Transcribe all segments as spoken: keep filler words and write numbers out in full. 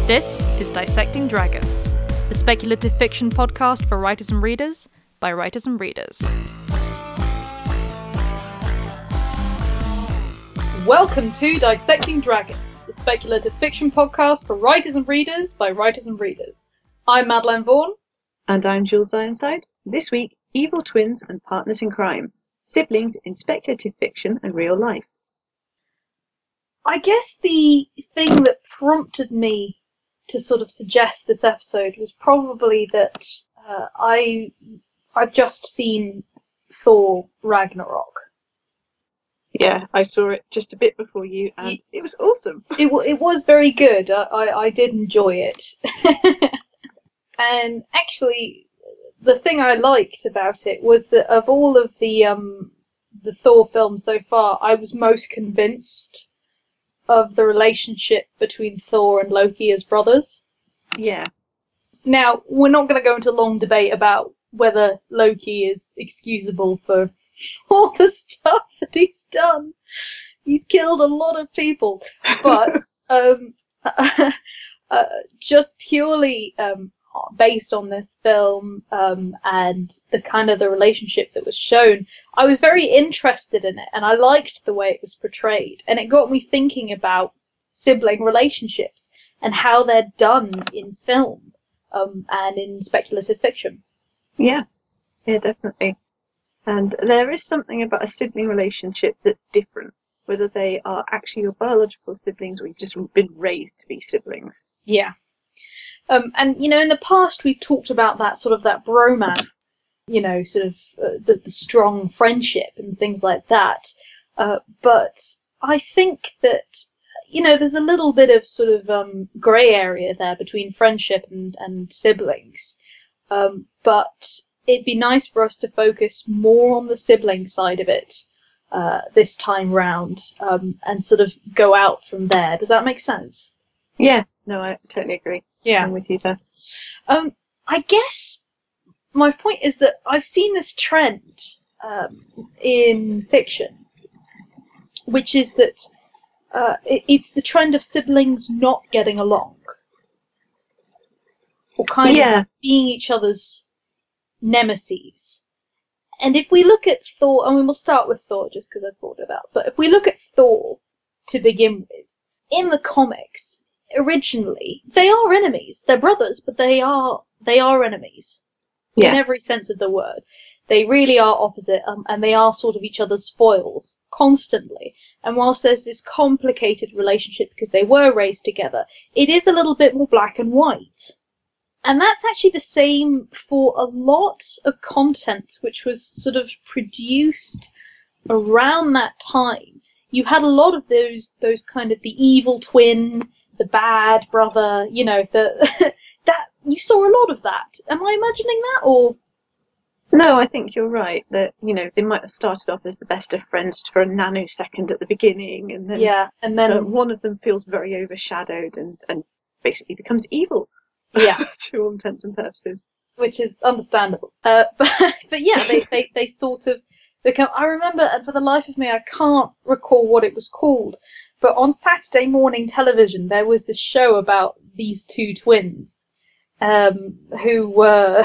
This is Dissecting Dragons, a speculative fiction podcast for writers and readers by writers and readers. Welcome to Dissecting Dragons, the speculative fiction podcast for writers and readers by writers and readers. I'm Madeleine Vaughan. And I'm Jules Ironside. This week, evil twins and partners in crime, siblings in speculative fiction and real life. I guess the thing that prompted me to sort of suggest this episode was probably that uh, I, I've just seen Thor Ragnarok. Yeah, I saw it just a bit before you, and it, it was awesome. It, it was very good. I, I, I did enjoy it. And actually, the thing I liked about it was that of all of the um, the Thor films so far, I was most convinced of the relationship between Thor and Loki as brothers. Yeah. Now, we're not going to go into a long debate about whether Loki is excusable for all the stuff that he's done. He's killed a lot of people. But um, uh, just purely um, based on this film um, and the kind of the relationship that was shown, I was very interested in it, and I liked the way it was portrayed, and it got me thinking about sibling relationships and how they're done in film um, and in speculative fiction. Yeah, yeah, definitely. And there is something about a sibling relationship that's different, whether they are actually your biological siblings or you've just been raised to be siblings. Yeah. Um, and, you know, in the past we've talked about that sort of that bromance, you know, sort of uh, the, the strong friendship and things like that. Uh, but I think that, you know, there's a little bit of sort of um, grey area there between friendship and, and siblings. Um, but it'd be nice for us to focus more on the sibling side of it uh, this time round um, and sort of go out from there. Does that make sense? Yeah, no, I totally agree. Yeah. I'm with you there. Um, I guess my point is that I've seen this trend um, in fiction, which is that uh, it, it's the trend of siblings not getting along, or kind Yeah. of being each other's nemesis. And if we look at Thor, and we will start with Thor just because I thought it out, but if we look at Thor to begin with, in the comics, originally, they are enemies. They're brothers, but they are they are enemies Yeah. in every sense of the word. They really are opposite, um, and they are sort of each other's foil constantly. And whilst there's this complicated relationship because they were raised together, it is a little bit more black and white. And that's actually the same for a lot of content which was sort of produced around that time. You had a lot of those those kind of the evil twin, the bad brother, you know, the that you saw a lot of that. Am I imagining that, or? No, I think you're right that, you know, they might have started off as the best of friends for a nanosecond at the beginning, and then Yeah, and then uh, one of them feels very overshadowed and, and basically becomes evil. Yeah. To all intents and purposes. Which is understandable. Uh, but but yeah, they, they, they sort of become. I remember, and for the life of me, I can't recall what it was called. But on Saturday morning television, there was this show about these two twins, um, who were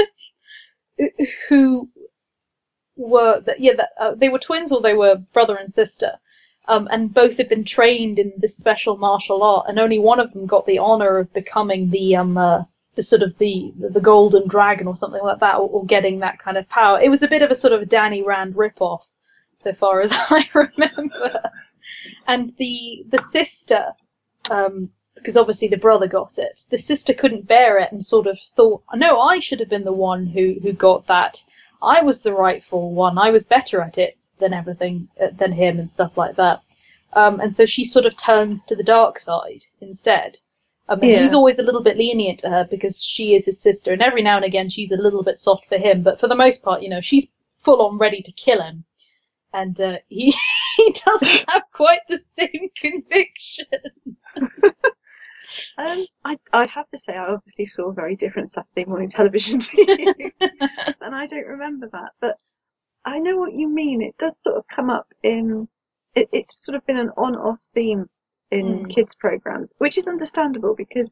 who were yeah that, uh, they were twins, or they were brother and sister, um, and both had been trained in this special martial art, and only one of them got the honor of becoming the um uh, the sort of the the golden dragon or something like that, or, or getting that kind of power. It was a bit of a sort of Danny Rand ripoff, so far as I remember. And the the sister, um, because obviously the brother got it, the sister couldn't bear it and sort of thought, no, I should have been the one who, who got that. I was the rightful one. I was better at it than everything, uh, than him and stuff like that. Um, and so she sort of turns to the dark side instead. Um, and Yeah. he's always a little bit lenient to her because she is his sister. And every now and again she's a little bit soft for him. But for the most part, you know, she's full on ready to kill him. And uh, he he doesn't have quite the same conviction. um, I I have to say I obviously saw very different Saturday morning television to you, and I don't remember that. But I know what you mean. It does sort of come up in. It, it's sort of been an on-off theme in Mm. kids programs, which is understandable because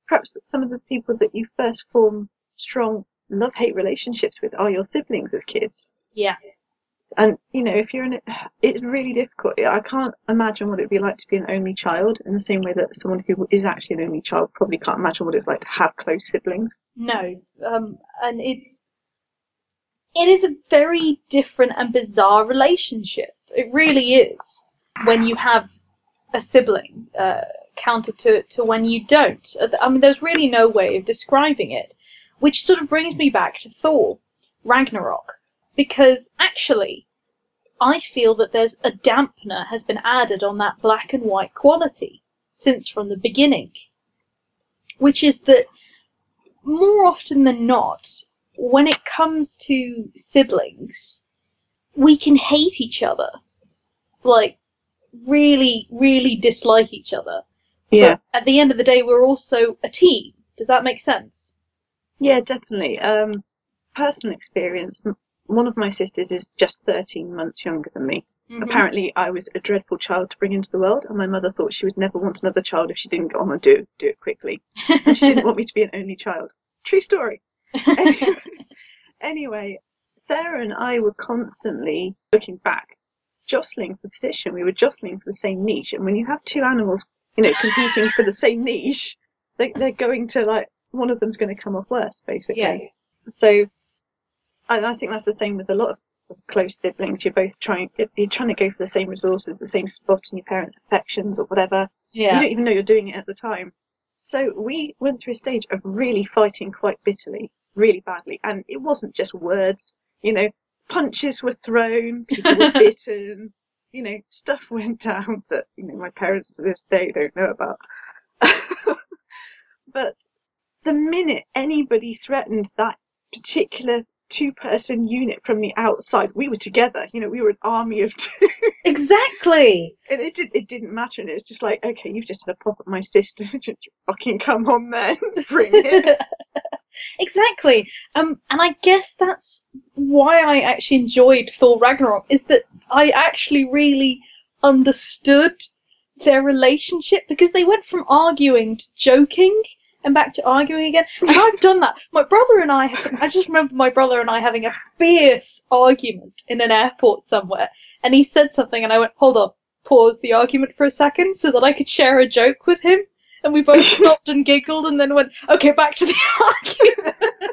perhaps some of the people that you first form strong love-hate relationships with are your siblings as kids. Yeah. And, you know, if you're in it, it's really difficult. I can't imagine what it'd be like to be an only child, in the same way that someone who is actually an only child probably can't imagine what it's like to have close siblings. No. Um, and it's, it is a very different and bizarre relationship. It really is. When you have a sibling, uh, counter to, to when you don't. I mean, there's really no way of describing it. Which sort of brings me back to Thor, Ragnarok. Because actually, I feel that there's a dampener has been added on that black and white quality since from the beginning. Which is that more often than not, when it comes to siblings, we can hate each other. Like, really, really dislike each other. Yeah. But at the end of the day, we're also a team. Does that make sense? Yeah, definitely. Um, personal experience. One of my sisters is just thirteen months younger than me. Mm-hmm. Apparently, I was a dreadful child to bring into the world, and my mother thought she would never want another child if she didn't go on and do, do it quickly. And she didn't want me to be an only child. True story. Anyway, anyway, Sarah and I were constantly, looking back, jostling for position. We were jostling for the same niche. And when you have two animals, you know, competing for the same niche, they, they're going to, like, one of them's going to come off worse, basically. Yeah. So I, I think that's the same with a lot of close siblings. You're both trying, you're trying to go for the same resources, the same spot in your parents' affections or whatever. Yeah. You don't even know you're doing it at the time. So we went through a stage of really fighting quite bitterly, really badly. And it wasn't just words, you know, punches were thrown, people were bitten, you know, stuff went down that, you know, my parents to this day don't know about. But the minute anybody threatened that particular two-person unit from the outside, we were together. You know, we were an army of two. Exactly. And it did. It didn't matter. And it was just like, okay, you've just had a pop at my sister. Just fucking come on, then, bring it. Exactly. Um, and I guess that's why I actually enjoyed Thor Ragnarok, is that I actually really understood their relationship, because they went from arguing to joking and back to arguing again. And I've done that. My brother and I, have, I just remember my brother and I having a fierce argument in an airport somewhere. And he said something and I went, hold on, pause the argument for a second so that I could share a joke with him. And we both stopped and giggled and then went, okay, back to the argument.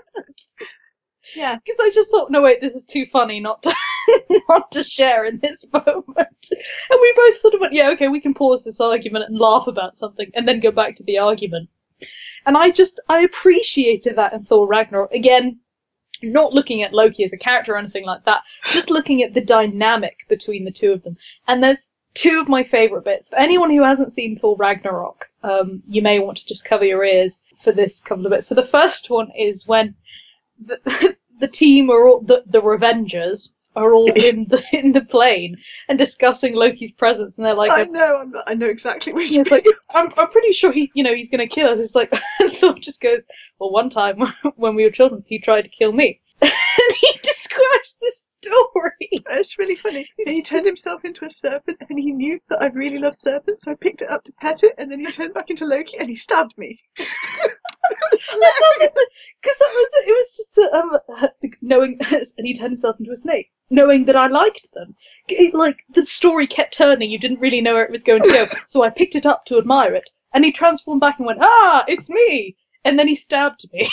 Yeah. Because I just thought, no, wait, this is too funny not to, not to share in this moment. And we both sort of went, yeah, okay, we can pause this argument and laugh about something and then go back to the argument. And I just, I appreciated that in Thor Ragnarok. Again, not looking at Loki as a character or anything like that, just looking at the dynamic between the two of them. And there's two of my favourite bits. For anyone who hasn't seen Thor Ragnarok, um, you may want to just cover your ears for this couple of bits. So the first one is when the, the team are all, the, the Revengers, are all in the in the plane and discussing Loki's presence, and they're like, I know, I'm, I know exactly what he's like, I'm, I'm pretty sure he, you know, he's going to kill us. It's like, and Thor just goes, well, one time when we were children, he tried to kill me. And he describes this story. It's really funny. He turned himself into a serpent, and he knew that I really love serpents, so I picked it up to pet it, and then he turned back into Loki, and he stabbed me. Because that was it. Was just the, um, knowing, and he turned himself into a snake, knowing that I liked them. It, like the story kept turning. You didn't really know where it was going to go, so I picked it up to admire it, and he transformed back and went, "Ah, it's me!" And then he stabbed me.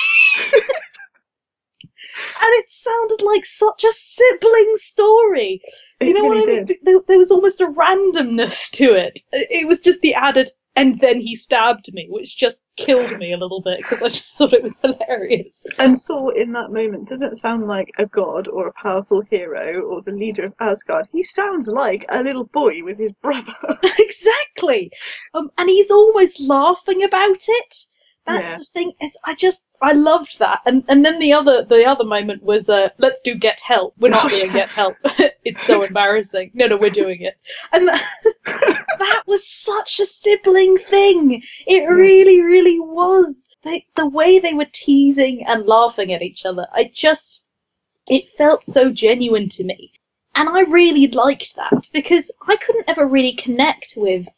And it sounded like such a sibling story. You it know really what I mean? did. There, there was almost a randomness to it. It was just the added, and then he stabbed me, which just killed me a little bit, because I just thought it was hilarious. And Thor, in that moment, doesn't sound like a god or a powerful hero or the leader of Asgard. He sounds like a little boy with his brother. Exactly. Um, and he's always laughing about it. That's yeah. the thing. Is I just I loved that, and and then the other the other moment was uh let's do Get Help. We're not Oh, doing yeah. Get Help. It's so embarrassing. No, no, we're doing it, and that, that was such a sibling thing. It really, really was. They, the way they were teasing and laughing at each other, I just it felt so genuine to me, and I really liked that, because I couldn't ever really connect with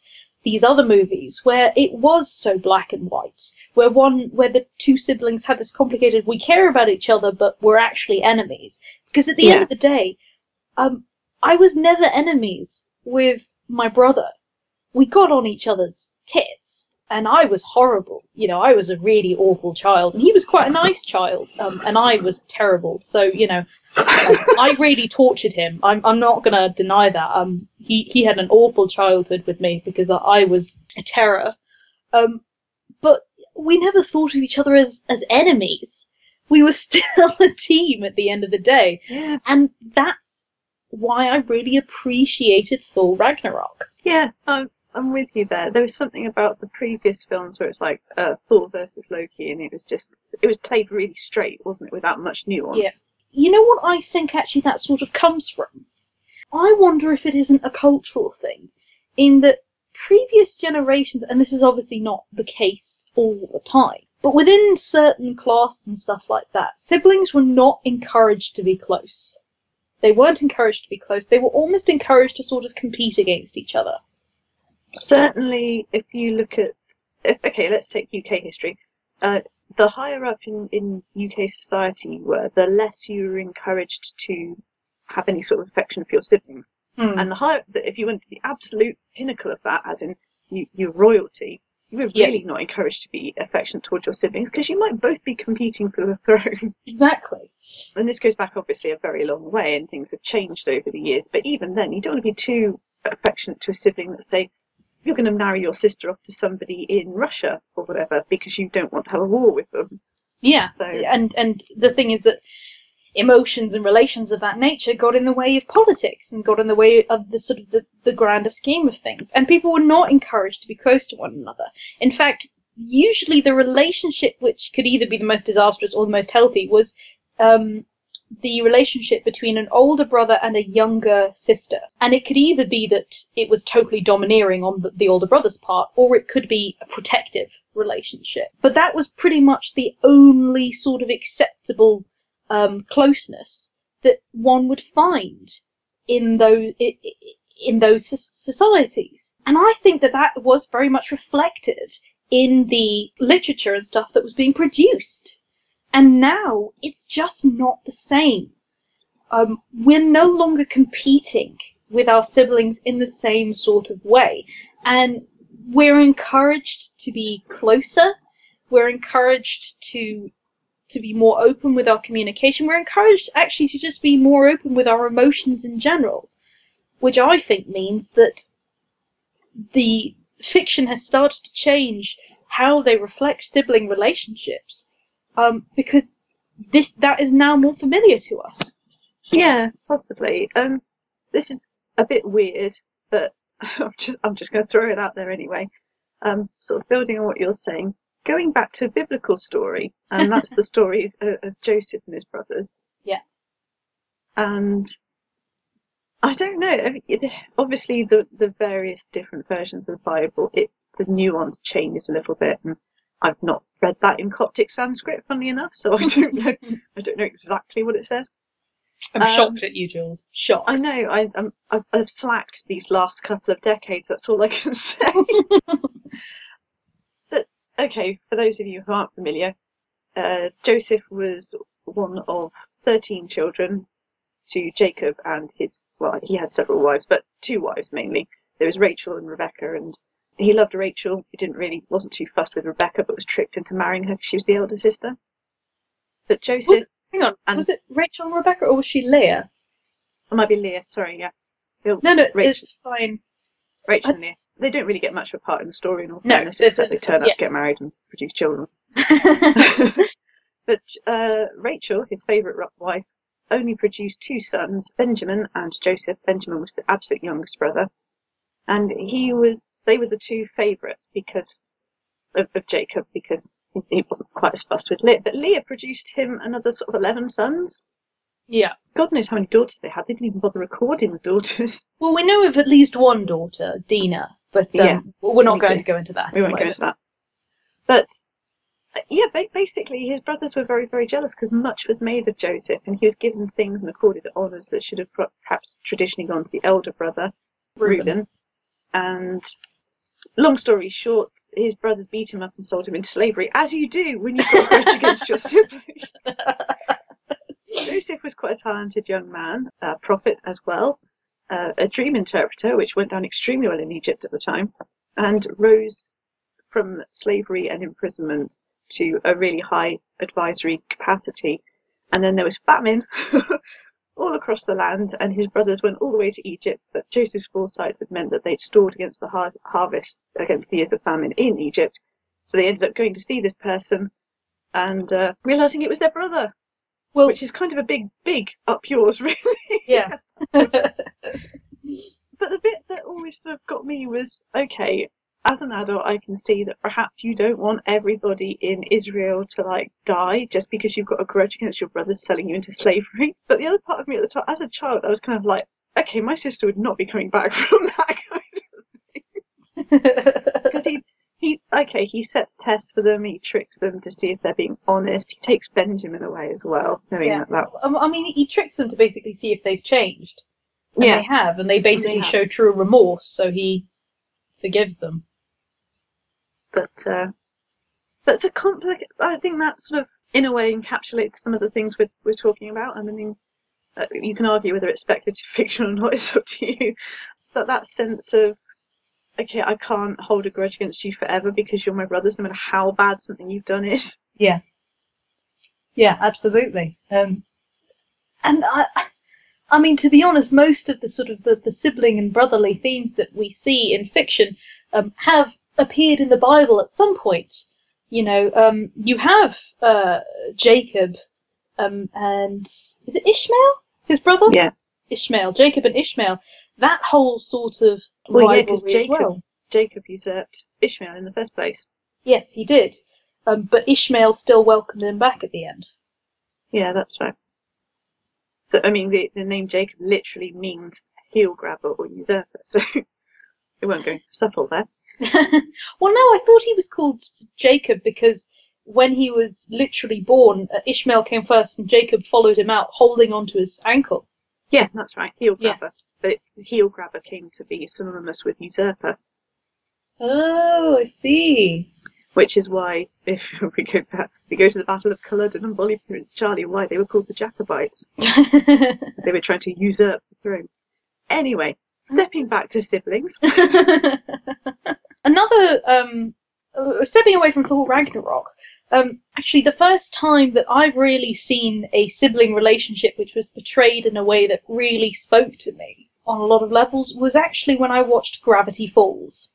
these other movies where it was so black and white, where one where the two siblings had this complicated, we care about each other but we're actually enemies. Because at the Yeah. end of the day, um, I was never enemies with my brother. We got on each other's tits, and I was horrible. You know, I was a really awful child, and he was quite a nice child, um, and I was terrible. So, you know, I, I really tortured him. I'm I'm not gonna deny that. Um, he he had an awful childhood with me because I, I was a terror. Um, but we never thought of each other as as enemies. We were still a team at the end of the day, Yeah. and that's why I really appreciated Thor Ragnarok. Yeah, I'm, I'm with you there. There was something about the previous films where it's like uh, Thor versus Loki, and it was just, it was played really straight, wasn't it, without much nuance? Yes. You know what I think actually that sort of comes from? I wonder if it isn't a cultural thing, in that previous generations, and this is obviously not the case all the time, but within certain classes and stuff like that, siblings were not encouraged to be close. They weren't encouraged to be close. They were almost encouraged to sort of compete against each other. Certainly, if you look at, if, okay, let's take U K history. Uh, the higher up in, in U K society you were, the less you were encouraged to have any sort of affection for your siblings. Hmm. And the higher, if you went to the absolute pinnacle of that, as in you, your royalty, you were Yeah. really not encouraged to be affectionate towards your siblings because you might both be competing for the throne. Exactly. And this goes back obviously a very long way, and things have changed over the years. But even then, you don't want to be too affectionate to a sibling that say, you're going to marry your sister off to somebody in Russia or whatever because you don't want to have a war with them. Yeah. So- And and the thing is that emotions and relations of that nature got in the way of politics and got in the way of the sort of the, the grander scheme of things. And people were not encouraged to be close to one another. In fact, usually the relationship which could either be the most disastrous or the most healthy was um, the relationship between an older brother and a younger sister. And it could either be that it was totally domineering on the, the older brother's part, or it could be a protective relationship. But that was pretty much the only sort of acceptable um, closeness that one would find in those in those societies. And I think that that was very much reflected in the literature and stuff that was being produced. And now it's just not the same. Um, we're no longer competing with our siblings in the same sort of way. And we're encouraged to be closer. We're encouraged to to be more open with our communication. We're encouraged actually to just be more open with our emotions in general, which I think means that the fiction has started to change how they reflect sibling relationships, um, because this that is now more familiar to us. Yeah, possibly. Um, this is a bit weird, but I'm just I'm just going to throw it out there anyway. Um, sort of building on what you're saying, going back to a biblical story, and that's the story of, of Joseph and his brothers. Yeah. And I don't know. Obviously, the the various different versions of the Bible, it the nuance changes a little bit, and I've not read that in Coptic Sanskrit, funnily enough, so I don't know. I don't know exactly what it said. I'm Um, shocked at you, Jules. Shocked. I know. I, I'm, I've, I've slacked these last couple of decades. That's all I can say. But okay, for those of you who aren't familiar, uh, Joseph was one of thirteen children to Jacob and his. Well, he had several wives, but two wives mainly. There was Rachel and Rebecca, and he loved Rachel. He didn't really wasn't too fussed with Rebecca, but was tricked into marrying her because she was the elder sister. But Joseph. Was, hang on, and- was it Rachel and Rebecca, or was she Leah? It might be Leah. Sorry, yeah. No, no, Rachel. it's fine. Rachel I- and Leah. They don't really get much of a part in the story, in all No, fairness, there's- except they turn up yeah. to get married and produce children. But uh, Rachel, his favourite wife, only produced two sons, Benjamin and Joseph. Benjamin was the absolute youngest brother, and he was. They were the two favourites because of, of Jacob, because he wasn't quite as fussed with Leah. But Leah produced him another sort of eleven sons. Yeah. God knows how many daughters they had. They didn't even bother recording the daughters. Well, we know of at least one daughter, Dina, but um, Yeah, we're not we going do. to go into that. We won't go into that. But uh, yeah, ba- basically, his brothers were very, very jealous because much was made of Joseph, and he was given things and accorded honours that should have perhaps traditionally gone to the elder brother, Reuben. Reuben. And long story short, his brothers beat him up and sold him into slavery, as you do when you've got a grudge against your sibling. Joseph was quite a talented young man, a prophet as well, uh, a dream interpreter, which went down extremely well in Egypt at the time, and rose from slavery and imprisonment to a really high advisory capacity. And then there was famine all across the land, and his brothers went all the way to Egypt, but Joseph's foresight had meant that they'd stored against the har- harvest, against the years of famine in Egypt. So they ended up going to see this person and uh, realising it was their brother, well, which is kind of a big, big up yours, really. Yeah. But the bit that always sort of got me was, okay, as an adult, I can see that perhaps you don't want everybody in Israel to, like, die just because you've got a grudge against your brothers selling you into slavery. But the other part of me at the time, as a child, I was kind of like, okay, my sister would not be coming back from that kind of thing. Because he, he, okay, he sets tests for them, he tricks them to see if they're being honest. He takes Benjamin away as well, knowing yeah. that, that... I mean, he tricks them to basically see if they've changed. And yeah. they have, and they basically and they show true remorse, so he forgives them. But uh, that's a complex. I think that sort of, in a way, encapsulates some of the things we're we're talking about. And I mean, uh, you can argue whether it's speculative fiction or not. It's up to you. But that sense of, okay, I can't hold a grudge against you forever because you're my brothers, no matter how bad something you've done is. Yeah. Yeah, absolutely. Um, and I, I mean, to be honest, most of the sort of the, the sibling and brotherly themes that we see in fiction um, have appeared in the Bible at some point. You know, um, you have uh, Jacob um, and is it Ishmael, his brother? Yeah, Ishmael, Jacob and Ishmael. That whole sort of well, rivalry yeah, because Jacob, as well. Jacob usurped Ishmael in the first place. Yes, he did, um, but Ishmael still welcomed him back at the end. Yeah, that's right. So I mean, the the name Jacob literally means heel grabber or usurper. So it won't go subtle there. Well, no, I thought he was called Jacob because when he was literally born, uh, Ishmael came first and Jacob followed him out, holding onto his ankle. Yeah, that's right, heel Yeah. grabber. But heel grabber came to be synonymous with usurper. Oh, I see. Which is why, if we go back, we go to the Battle of Culloden and Bolly Prince Charlie, why they were called the Jacobites. They were trying to usurp the throne. Anyway, stepping back to siblings. Another, um, uh, stepping away from Thor Ragnarok, um, actually the first time that I've really seen a sibling relationship which was portrayed in a way that really spoke to me on a lot of levels was actually when I watched Gravity Falls.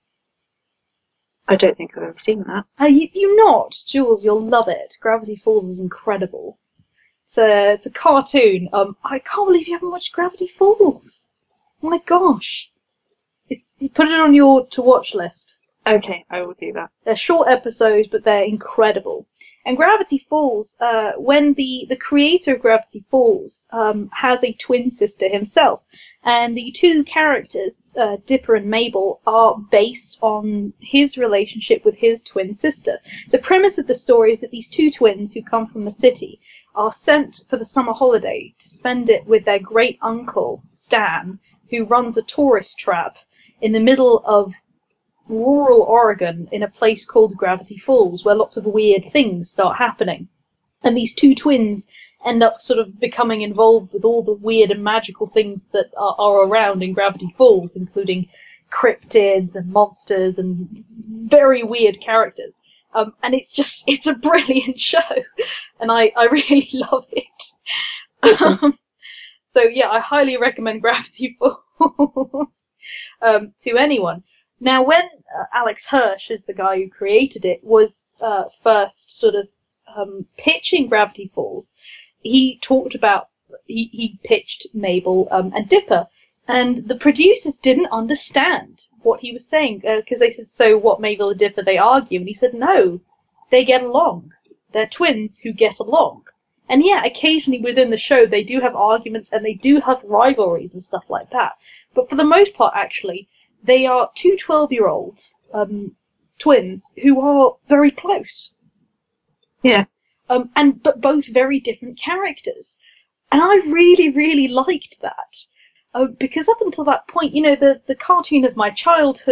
I don't think I've ever seen that. Uh, you, you not, Jules, you'll love it. Gravity Falls is incredible. It's a, it's a cartoon. Um, I can't believe you haven't watched Gravity Falls. My gosh. It's, you put it on your to-watch list. Okay, I will do that. They're short episodes, but they're incredible. And Gravity Falls, uh, when the, the creator of Gravity Falls um, has a twin sister himself, and the two characters, uh, Dipper and Mabel, are based on his relationship with his twin sister. The premise of the story is that these two twins who come from the city are sent for the summer holiday to spend it with their great uncle, Stan, who runs a tourist trap in the middle of rural Oregon in a place called Gravity Falls, where lots of weird things start happening. And these two twins end up sort of becoming involved with all the weird and magical things that are, are around in Gravity Falls, including cryptids and monsters and very weird characters. Um, and it's just, it's a brilliant show. And I, I really love it. Awesome. Um, so yeah, I highly recommend Gravity Falls um, to anyone. Now, when uh, Alex Hirsch, is the guy who created it, was uh, first sort of um, pitching Gravity Falls, he talked about, he, he pitched Mabel um, and Dipper, and the producers didn't understand what he was saying, because uh, they said, so what, Mabel and Dipper, they argue? And he said, no, they get along. They're twins who get along. And yeah, occasionally within the show, they do have arguments, and they do have rivalries and stuff like that. But for the most part, actually, they are two twelve-year-olds, um, twins, who are very close. Yeah. Um, and but both very different characters. And I really, really liked that. Uh, because up until that point, you know, the, the cartoon of my childhood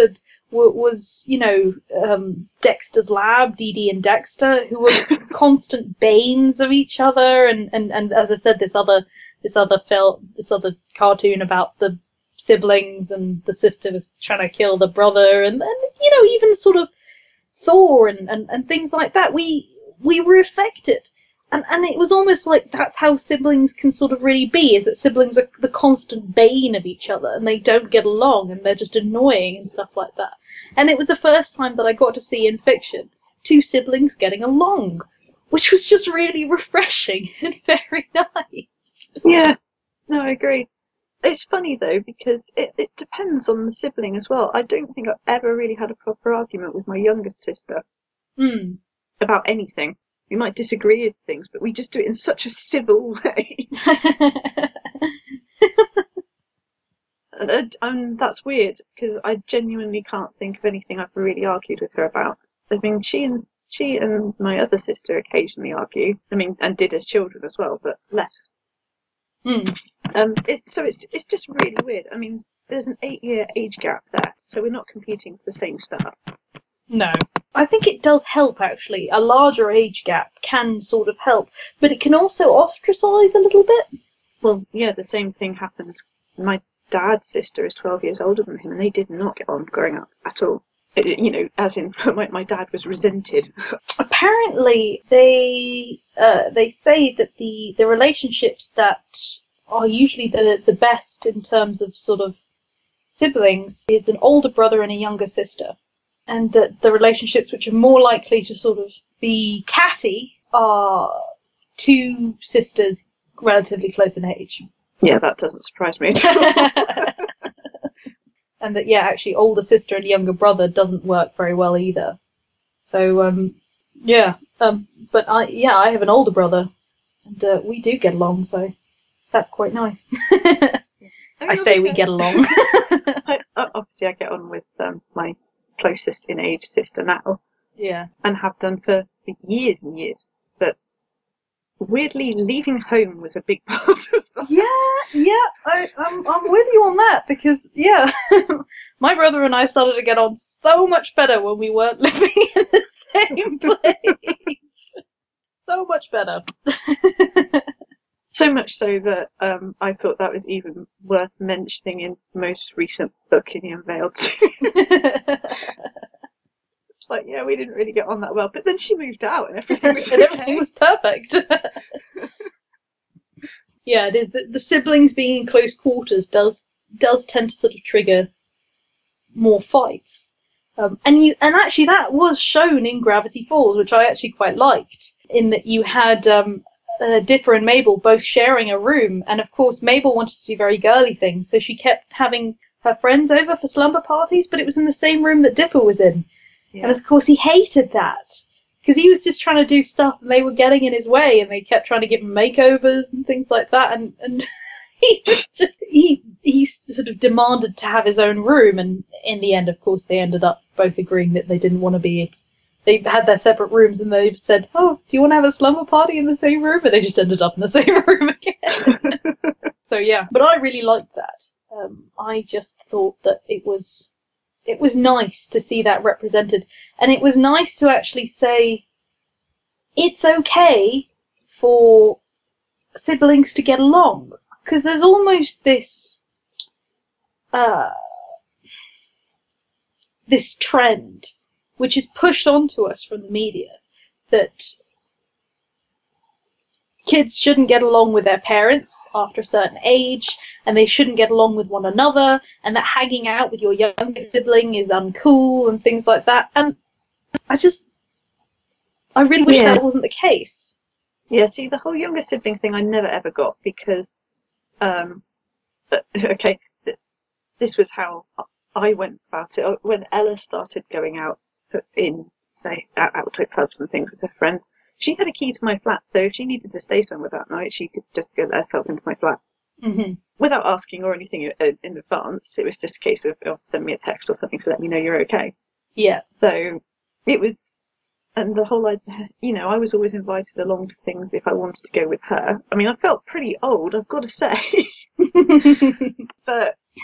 w- was, you know, um, Dexter's Lab, Dee Dee and Dexter, who were constant banes of each other, and, and, and as I said, this other this other film, this other cartoon about the siblings, and the sister was trying to kill the brother, and, and you know, even sort of Thor and, and, and things like that. We we were affected. And and it was almost like that's how siblings can sort of really be, is that siblings are the constant bane of each other, and they don't get along, and they're just annoying and stuff like that. And it was the first time that I got to see in fiction two siblings getting along, which was just really refreshing and very nice. Yeah, no, I agree. It's funny though, because it, it depends on the sibling as well. I don't think I've ever really had a proper argument with my youngest sister Mm. about anything. We might disagree with things, but we just do it in such a civil way. and, and that's weird, because I genuinely can't think of anything I've really argued with her about. I mean, she and she and my other sister occasionally argue. I mean, and did as children as well, but less. Mm. Um, it, so it's it's just really weird. I mean, there's an eight-year age gap there, so we're not competing for the same stuff. No. I think it does help, actually. A larger age gap can sort of help, but it can also ostracize a little bit. Well, yeah, the same thing happened. My dad's sister is twelve years older than him, and they did not get on growing up at all. It, you know, as in, my, my dad was resented. Apparently, they uh, they say that the, the relationships that are usually the, the best in terms of sort of siblings is an older brother and a younger sister. And that the relationships which are more likely to sort of be catty are two sisters relatively close in age. Yeah, that doesn't surprise me at all. And that, yeah, actually, older sister and younger brother doesn't work very well either. So, um, yeah. Um, but, I yeah, I have an older brother, and uh, we do get along, so that's quite nice. I, mean, I say we get along. I, obviously, I get on with um, my closest in age sister now, yeah, and have done for years and years, but weirdly leaving home was a big part of that. Yeah, yeah, I, I'm I'm with you on that, because yeah, my brother and I started to get on so much better when we weren't living in the same place. So much better. So much so that um, I thought that was even worth mentioning in the most recent book in the Unveiled series. It's like, yeah, we didn't really get on that well, but then she moved out and everything was, and okay. everything was perfect. Yeah, it is. The, the siblings being in close quarters does does tend to sort of trigger more fights. Um, and you and actually that was shown in Gravity Falls, which I actually quite liked, in that you had um, uh, Dipper and Mabel both sharing a room, and of course Mabel wanted to do very girly things, so she kept having her friends over for slumber parties, but it was in the same room that Dipper was in. Yeah. And of course he hated that, because he was just trying to do stuff and they were getting in his way, and they kept trying to give him makeovers and things like that, and, and he, just, he he sort of demanded to have his own room, and in the end, of course, they ended up both agreeing that they didn't want to be... They had their separate rooms, and they said, oh, do you want to have a slumber party in the same room? And they just ended up in the same room again. So, yeah. But I really liked that. Um, I just thought that it was... It was nice to see that represented. And it was nice to actually say, it's okay for siblings to get along. Because there's almost this... Uh, this trend which is pushed onto us from the media, that kids shouldn't get along with their parents after a certain age, and they shouldn't get along with one another, and that hanging out with your younger sibling is uncool, and things like that. And I just, I really wish yeah. that wasn't the case. Yeah, see, the whole younger sibling thing I never ever got, because, um, but, okay, th- this was how I went about it. When Ella started going out in, say, out to clubs and things with her friends, she had a key to my flat, so if she needed to stay somewhere that night, she could just get herself into my flat. Mm-hmm. Without asking or anything in, in advance. It was just a case of, oh, send me a text or something to let me know you're okay. Yeah. So it was, and the whole idea, you know, I was always invited along to things if I wanted to go with her. I mean, I felt pretty old, I've got to say. But, yeah,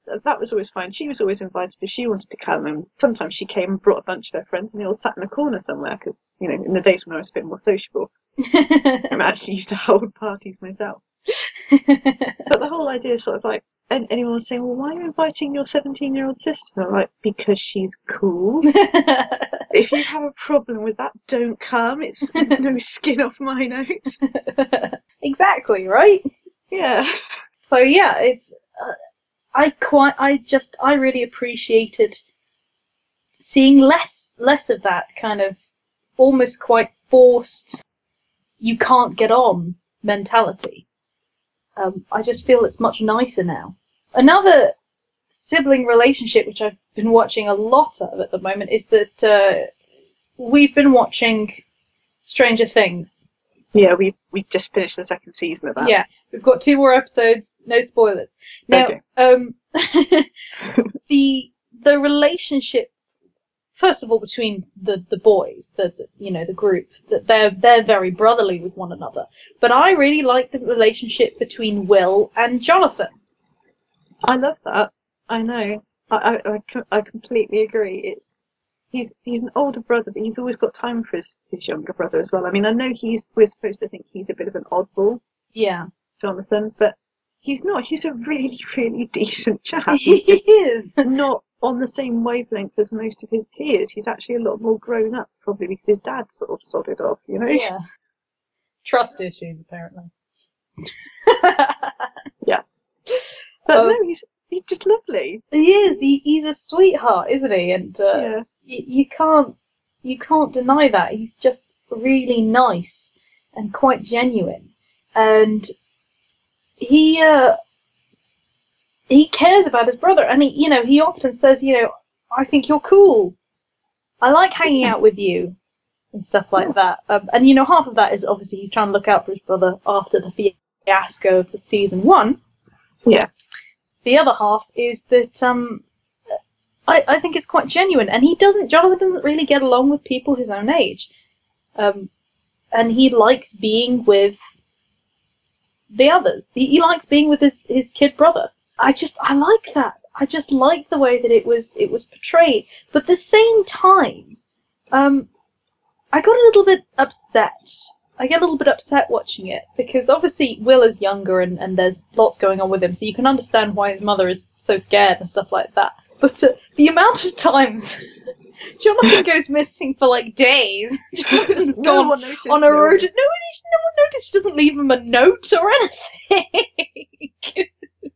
that was always fine. She was always invited if she wanted to come, and sometimes she came and brought a bunch of her friends, and they all sat in a corner somewhere. Because you know, in the days when I was a bit more sociable, I actually used to hold parties myself. But the whole idea, sort of like, and anyone was saying, "Well, why are you inviting your seventeen-year-old sister?" And I'm like, because she's cool. If you have a problem with that, don't come. It's no skin off my nose. Exactly, right? Yeah. So yeah, it's. Uh, I quite. I just. I really appreciated seeing less, less of that kind of almost quite forced. You can't get on mentality. Um, I just feel it's much nicer now. Another sibling relationship, which I've been watching a lot of at the moment, is that uh, we've been watching Stranger Things. Yeah, we we just finished the second season of that. Yeah, we've got two more episodes. No spoilers. Now, Okay. um, the the relationship, first of all, between the, the boys, the, the you know the group, that they're they're very brotherly with one another. But I really like the relationship between Will and Jonathan. I love that. I know. I, I, I, co- I completely agree. It's he's he's an older brother, but he's always got time for his, his younger brother as well. I mean, I know he's we're supposed to think he's a bit of an oddball, Yeah, Jonathan, but he's not. He's a really, really decent chap. he He's just is. not on the same wavelength as most of his peers. He's actually a lot more grown up, probably because his dad sort of sodded off, you know? Yeah. Trust issues, apparently. Yes. But Um, no, he's he's just lovely. He is. He, he's a sweetheart, isn't he? And uh, Yeah. y- you can't you can't deny that. He's just really nice and quite genuine. And he uh, he cares about his brother. And he, you know, he often says, you know, I think you're cool. I like hanging out with you and stuff like that. Um, and you know, half of that is obviously he's trying to look out for his brother after the fiasco of the season one. Yeah. The other half is that um, I, I think it's quite genuine, and he doesn't. Jonathan doesn't really get along with people his own age, um, and he likes being with the others. He, he likes being with his, his kid brother. I just I like that. I just like the way that it was it was portrayed. But at the same time, um, I got a little bit upset. I get a little bit upset watching it, because obviously Will is younger and, and there's lots going on with him, so you can understand why his mother is so scared and stuff like that. But uh, the amount of times Jonathan goes missing for like days, Jonathan's No gone one noticed, on a no one road. No, noticed. one, no one noticed. She doesn't leave him a note or anything.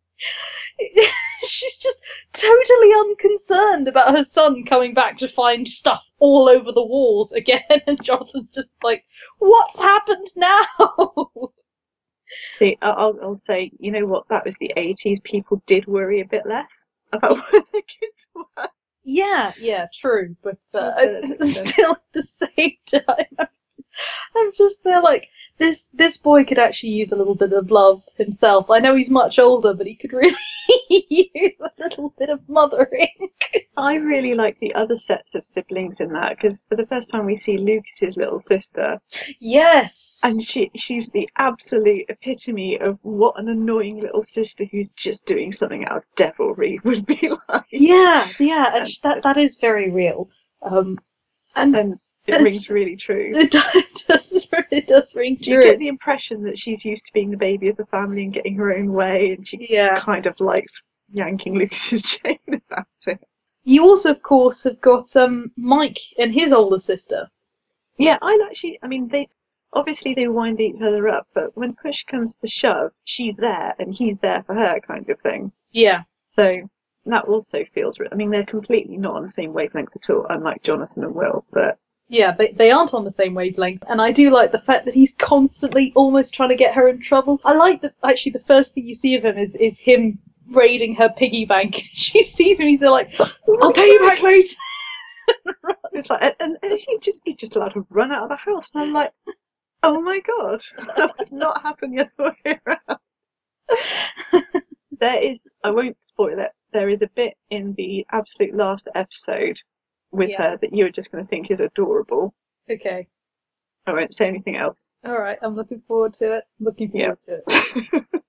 She's just totally unconcerned about her son coming back to find stuff all over the walls again, and Jonathan's just like, what's happened now? See, I- I'll I'll say, you know what? That was the eighties. People did worry a bit less about where their kids were. Yeah, yeah, true, but uh, That's it, it's yeah. still at the same time, I'm just, I'm just there like, this this boy could actually use a little bit of love himself. I know he's much older, but he could really use a little bit of mothering. I really like the other sets of siblings in that, because for the first time we see Lucas's little sister, Yes! and she she's the absolute epitome of what an annoying little sister who's just doing something out of devilry would be like. Yeah, yeah, and And- sh- that that is very real. Um, and And it It's- rings really true. it does, it does, it does ring You true. get the impression that she's used to being the baby of the family and getting her own way, and she Yeah. kind of likes yanking Lucas's chain about it. You also, of course, have got um Mike and his older sister. Yeah, I actually, I mean, they obviously they wind each other up, but when push comes to shove, she's there and he's there for her, kind of thing. Yeah. So that also feels, re- I mean, they're completely not on the same wavelength at all, unlike Jonathan and Will, but Yeah, they, they aren't on the same wavelength, and I do like the fact that he's constantly almost trying to get her in trouble. I like that, actually, the first thing you see of him is, is him raiding her piggy bank. She sees him, he's like, I'll pay you back later! it's like, and, and he just he's just allowed to run out of the house, and I'm like, oh my god, that would not happen the other way around. There is, I won't spoil it, there is a bit in the absolute last episode with Yeah. her that you're just going to think is adorable. Okay. I won't say anything else. Alright, I'm looking forward to it. Looking forward to it.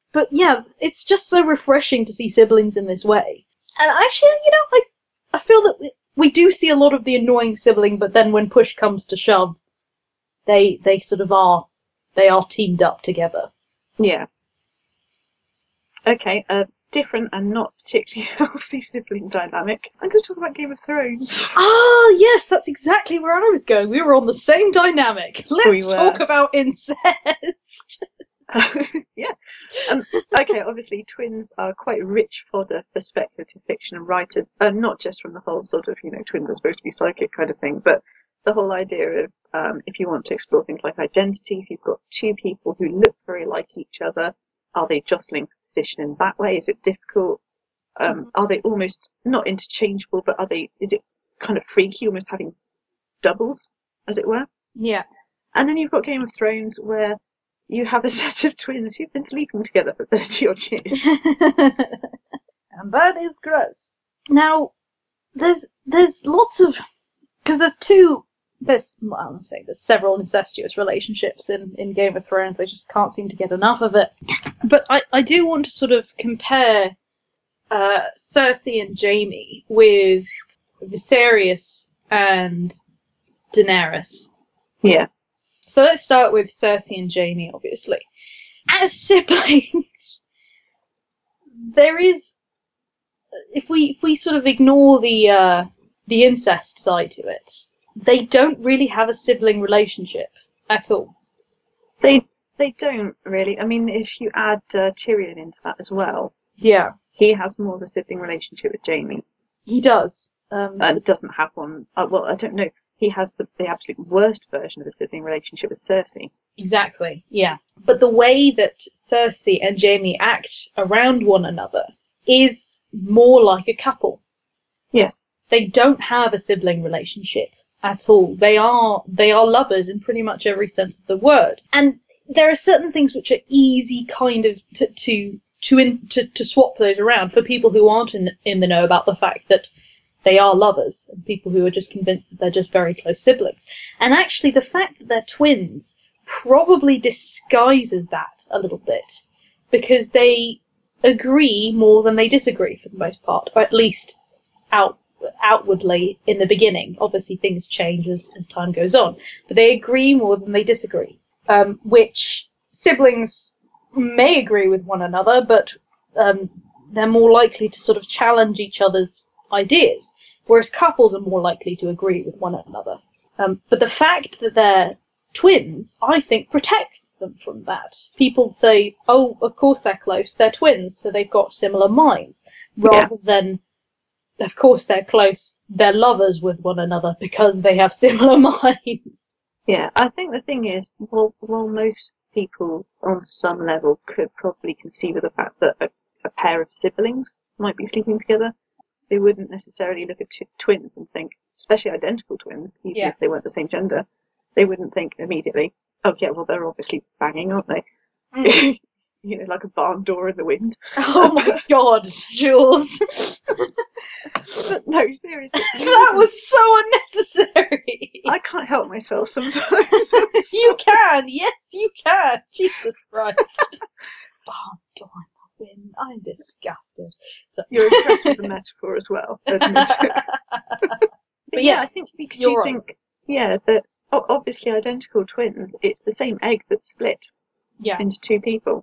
but yeah, it's just so refreshing to see siblings in this way. And actually, you know, I I feel that we do see a lot of the annoying sibling, but then when push comes to shove, they they sort of are they are teamed up together. Yeah. Okay, a different and not particularly healthy sibling dynamic. I'm going to talk about Game of Thrones. Ah, yes, that's exactly where I was going. We were on the same dynamic. Let's We were. talk about incest. Yeah. Um, okay, obviously twins are quite rich fodder for speculative fiction and writers, uh, not just from the whole sort of, you know, twins are supposed to be psychic kind of thing, but the whole idea of um, if you want to explore things like identity, if you've got two people who look very like each other, are they jostling for position in that way? Is it difficult? Um, mm-hmm. Are they almost not interchangeable, but are they? Is it kind of freaky, almost having doubles, as it were? Yeah. And then you've got Game of Thrones, where you have a set of twins who've been sleeping together for thirty odd years. And that is gross. Now, there's there's lots of, because there's two, there's, well, I'm saying there's several incestuous relationships in, in Game of Thrones. They just can't seem to get enough of it. But I, I do want to sort of compare uh, Cersei and Jaime with Viserys and Daenerys. Yeah. So let's start with Cersei and Jaime, obviously. As siblings, there is, if we if we sort of ignore the uh, the incest side to it, they don't really have a sibling relationship at all. They they don't really. I mean, if you add uh, Tyrion into that as well, yeah, he has more of a sibling relationship with Jaime. He does, um, and doesn't have one. Uh, well, I don't know. He has the, the absolute worst version of a sibling relationship with Cersei. Exactly, yeah. But the way that Cersei and Jaime act around one another is more like a couple. Yes. They don't have a sibling relationship at all. They are they are lovers in pretty much every sense of the word. And there are certain things which are easy kind of to to to, in, to, to swap those around for people who aren't in, in the know about the fact that they are lovers, and people who are just convinced that they're just very close siblings. And actually, the fact that they're twins probably disguises that a little bit, because they agree more than they disagree for the most part, or at least out outwardly in the beginning. Obviously, things change as, as time goes on, but they agree more than they disagree, um, which siblings may agree with one another, but um, they're more likely to sort of challenge each other's ideas, whereas couples are more likely to agree with one another. Um, but the fact that they're twins, I think, protects them from that. People say, oh, of course they're close, they're twins, so they've got similar minds, rather yeah. than, of course they're close, they're lovers with one another because they have similar minds. Yeah, I think the thing is, while, while most people on some level could probably conceive of the fact that a, a pair of siblings might be sleeping together, they wouldn't necessarily look at t- twins and think, especially identical twins, even yeah. if they weren't the same gender, they wouldn't think immediately, oh yeah, well they're obviously banging, aren't they? Mm. You know, like a barn door in the wind. Oh my god, Jules. But no, seriously. That was so unnecessary. I can't help myself sometimes. You can, yes you can. Jesus Christ. Barn door. Win. I'm disgusted. So. You're impressed with the metaphor as well. But, but yes, yeah, I think because you right. think, yeah, that obviously identical twins, it's the same egg that's split yeah. into two people.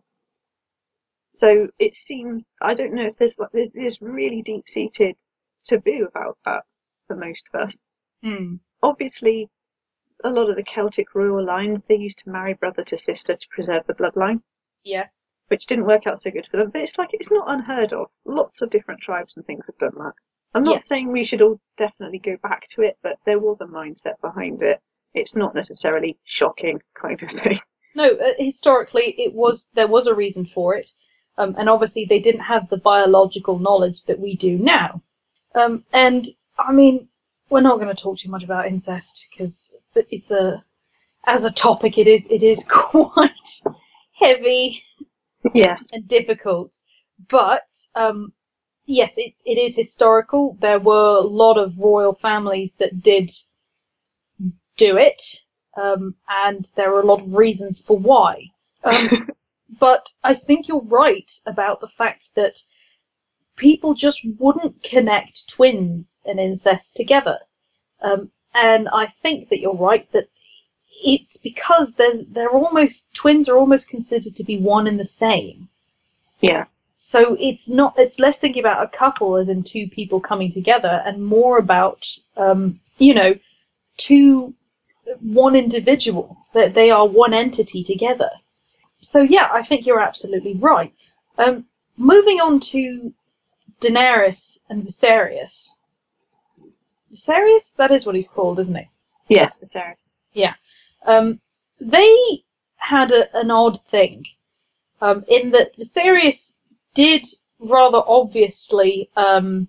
So it seems, I don't know if there's like there's this really deep-seated taboo about that for most of us. Mm. Obviously, a lot of the Celtic royal lines, they used to marry brother to sister to preserve the bloodline. Yes. Which didn't work out so good for them, but it's like it's not unheard of. Lots of different tribes and things have done that. I'm not yes. saying we should all definitely go back to it, but there was a mindset behind it. It's not necessarily shocking kind of thing. No, uh, historically it was there was a reason for it, um, and obviously they didn't have the biological knowledge that we do now. Um, and I mean, we're not going to talk too much about incest because it's a, as a topic, it is it is quite heavy. Yes. And difficult. But, um, yes, it, it is historical. There were a lot of royal families that did do it, um, and there are a lot of reasons for why. Um, but I think you're right about the fact that people just wouldn't connect twins and incest together. Um, and I think that you're right that it's because there's they're almost twins are almost considered to be one and the same. Yeah. So it's not it's less thinking about a couple as in two people coming together and more about um, you know, two one individual, that they are one entity together. So yeah, I think you're absolutely right. Um, moving on to Daenerys and Viserys. Viserys? That is what he's called, isn't he? Yes, Viserys. Yeah. Um, they had a, an odd thing, um, in that Viserys did rather obviously, um,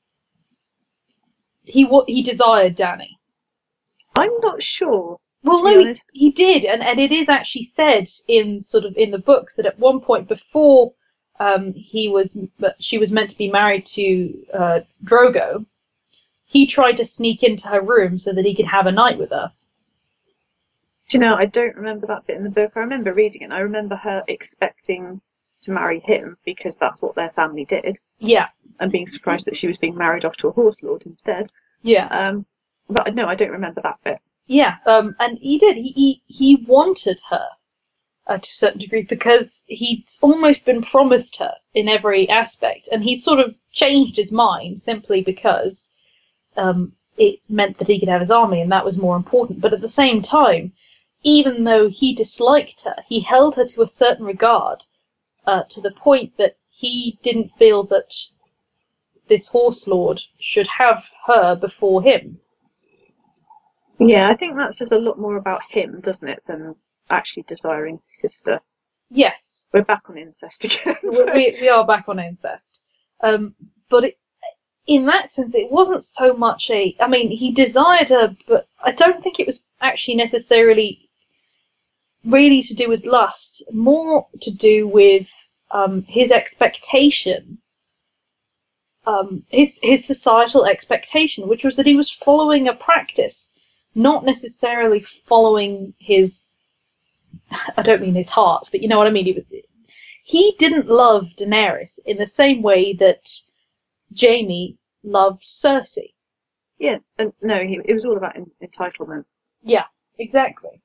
he he desired Dany. I'm not sure. Well, no, he, he did, and, and it is actually said in sort of in the books that at one point before um, he was she was meant to be married to uh, Drogo, he tried to sneak into her room so that he could have a night with her. Do you know, I don't remember that bit in the book. I remember reading it, and I remember her expecting to marry him because that's what their family did. Yeah. And being surprised that she was being married off to a horse lord instead. Yeah. Um, but no, I don't remember that bit. Yeah, um, and he did. He he, he wanted her uh, to a certain degree because he'd almost been promised her in every aspect, and he sort of changed his mind simply because um, it meant that he could have his army, and that was more important. But at the same time, even though he disliked her, he held her to a certain regard, uh, to the point that he didn't feel that this horse lord should have her before him. Yeah, I think that says a lot more about him, doesn't it, than actually desiring his sister. Yes. We're back on incest again. we, we are back on incest. Um, but it, in that sense, it wasn't so much a... I mean, he desired her, but I don't think it was actually necessarily really to do with lust. More to do with um, his expectation, um, his, his societal expectation, which was that he was following a practice, not necessarily following his, I don't mean his heart, but you know what I mean. He, he didn't love Daenerys in the same way that Jaime loved Cersei. Yeah, and no, he, it was all about en- entitlement. Yeah, exactly.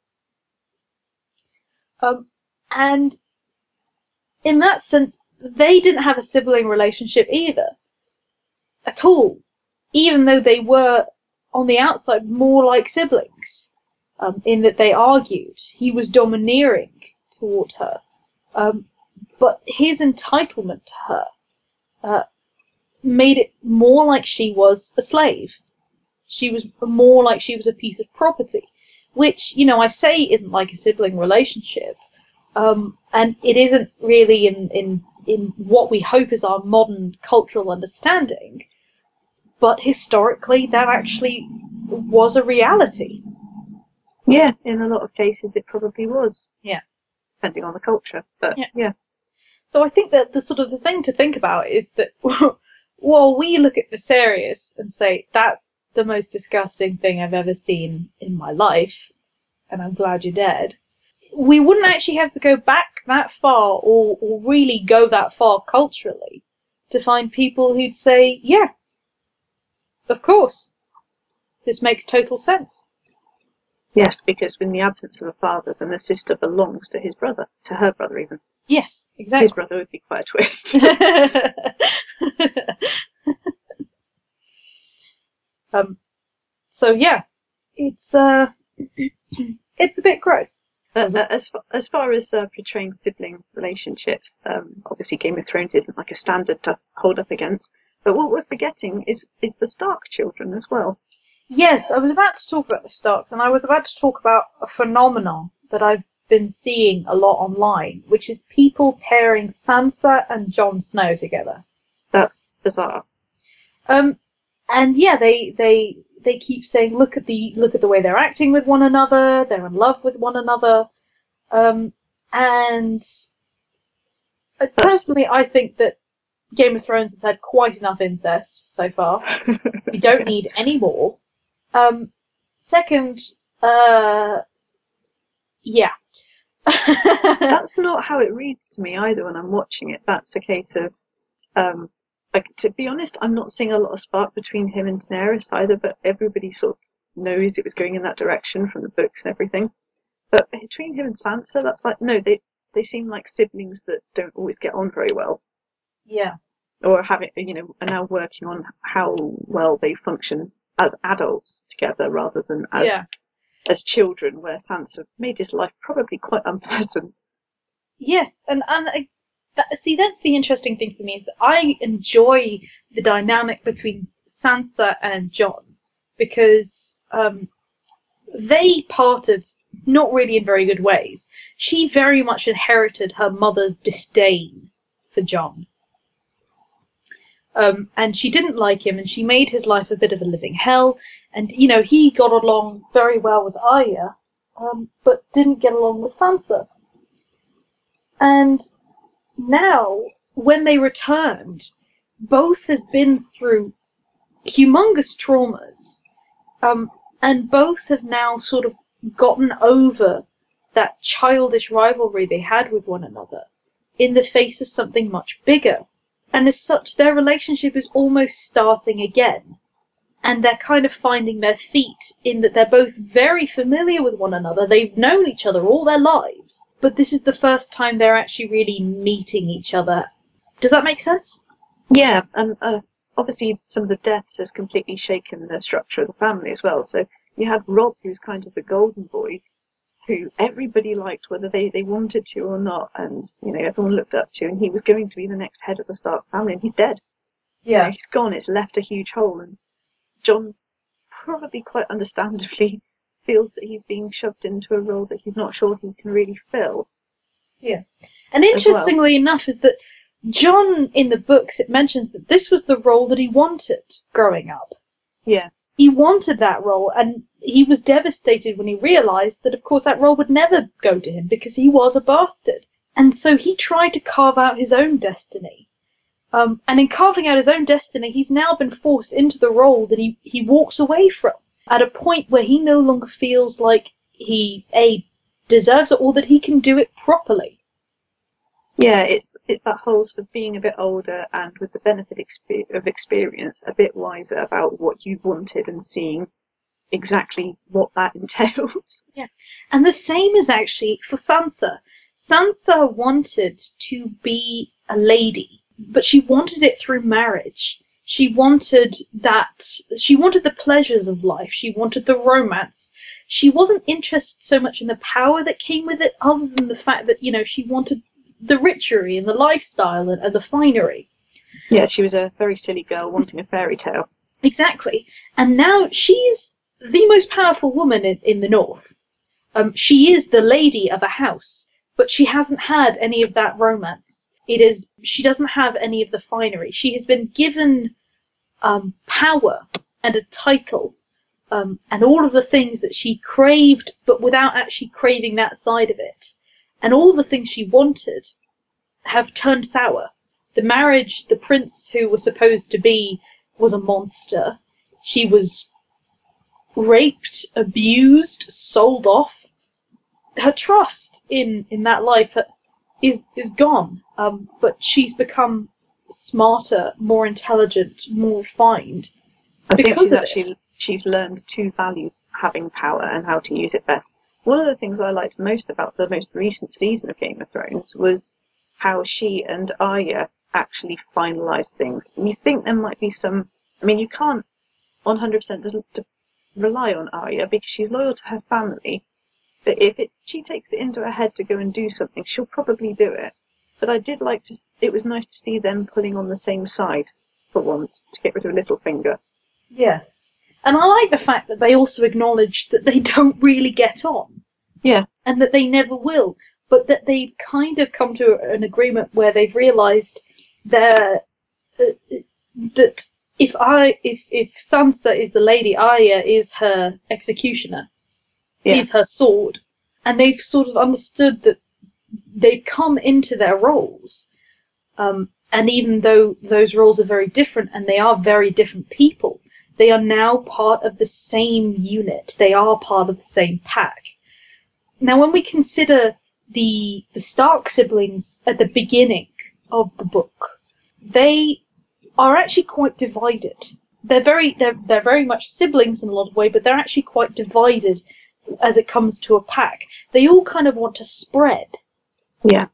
Um, and in that sense, they didn't have a sibling relationship either, at all, even though they were on the outside more like siblings, um, in that they argued. He was domineering toward her, um, but his entitlement to her uh, made it more like she was a slave. She was more like she was a piece of property, which, you know, I say isn't like a sibling relationship, um, and it isn't really in, in, in what we hope is our modern cultural understanding, but historically that actually was a reality. Yeah, in a lot of cases it probably was. Yeah. Depending on the culture, but yeah. yeah. So I think that the sort of the thing to think about is that while we look at Viserys and say, that's the most disgusting thing I've ever seen in my life, and I'm glad you're dead, we wouldn't actually have to go back that far or, or really go that far culturally to find people who'd say, yeah, of course, this makes total sense. Yes, because in the absence of a father, then the sister belongs to his brother, to her brother even. Yes, exactly. His brother would be quite a twist. um, so yeah, it's uh, it's a bit gross. But, uh, as far, as far as uh, portraying sibling relationships, um, obviously Game of Thrones isn't like a standard to hold up against. But what we're forgetting is is the Stark children as well. Yes, I was about to talk about the Starks, and I was about to talk about a phenomenon that I've been seeing a lot online, which is people pairing Sansa and Jon Snow together. That's bizarre. Um, and yeah, they they they keep saying, look at the look at the way they're acting with one another. They're in love with one another. Um, and personally, I think that Game of Thrones has had quite enough incest so far. We don't need any more. Um, second, uh, yeah. That's not how it reads to me either when I'm watching it. That's a case of, um, like, to be honest, I'm not seeing a lot of spark between him and Daenerys either, but everybody sort of knows it was going in that direction from the books and everything. But between him and Sansa, that's like, no, they, they seem like siblings that don't always get on very well. Yeah. Or having, you know, are now working on how well they function as adults together rather than as Yeah. as children, where Sansa made his life probably quite unpleasant. Yes, and and I, that, see, that's the interesting thing for me, is that I enjoy the dynamic between Sansa and Jon, because um, they parted not really in very good ways. She very much inherited her mother's disdain for Jon. Um, and she didn't like him, and she made his life a bit of a living hell. And, you know, he got along very well with Arya, um, but didn't get along with Sansa. And now, when they returned, both had been through humongous traumas, um, and both have now sort of gotten over that childish rivalry they had with one another in the face of something much bigger. And as such, their relationship is almost starting again. And they're kind of finding their feet in that they're both very familiar with one another. They've known each other all their lives. But this is the first time they're actually really meeting each other. Does that make sense? Yeah, and uh, obviously some of the deaths has completely shaken the structure of the family as well. So you had Robb, who's kind of the golden boy, who everybody liked whether they, they wanted to or not, and you know everyone looked up to, and he was going to be the next head of the Stark family, and he's dead. Yeah. You know, he's gone. It's left a huge hole, and Jon probably quite understandably feels that he's being shoved into a role that he's not sure he can really fill. Yeah. And interestingly well. enough is that Jon, in the books, it mentions that this was the role that he wanted growing up. Yeah. He wanted that role, and he was devastated when he realised that, of course, that role would never go to him because he was a bastard. And so he tried to carve out his own destiny. Um, and in carving out his own destiny, he's now been forced into the role that he, he walks away from at a point where he no longer feels like he, A, deserves it or that he can do it properly. Yeah, it's it's that whole sort of being a bit older and with the benefit expe- of experience, a bit wiser about what you wanted and seeing exactly what that entails. Yeah, and the same is actually for Sansa. Sansa wanted to be a lady, but she wanted it through marriage. She wanted that, she wanted the pleasures of life. She wanted the romance. She wasn't interested so much in the power that came with it, other than the fact that, you know, she wanted the richery and the lifestyle and, and the finery. Yeah, she was a very silly girl wanting a fairy tale. Exactly. And now she's the most powerful woman in, in the North. Um, she is the lady of a house, but she hasn't had any of that romance. It is, she doesn't have any of the finery. She has been given um, power and a title um, and all of the things that she craved, but without actually craving that side of it. And all the things she wanted have turned sour. The marriage, the prince who was supposed to be, was a monster. She was raped, abused, sold off. Her trust in, in that life is is gone. Um, but she's become smarter, more intelligent, more refined I because think she's of actually it. she's learned to value having power and how to use it best. One of the things I liked most about the most recent season of Game of Thrones was how she and Arya actually finalised things. And you think there might be some... I mean, you can't one hundred percent rely on Arya because she's loyal to her family. But if it, she takes it into her head to go and do something, she'll probably do it. But I did like to... It was nice to see them pulling on the same side for once to get rid of Littlefinger. Yes. And I like the fact that they also acknowledge that they don't really get on. Yeah. And that they never will. But that they've kind of come to an agreement where they've realised that, uh, that if I if, if Sansa is the lady, Arya is her executioner, Yeah. is her sword. And they've sort of understood that they've come into their roles. Um, and even though those roles are very different and they are very different people, they are now part of the same unit. They are part of the same pack. Now, when we consider the the Stark siblings at the beginning of the book, they are actually quite divided. They're very they're they're very much siblings in a lot of way, but they're actually quite divided as it comes to a pack. They all kind of want to spread. Yeah.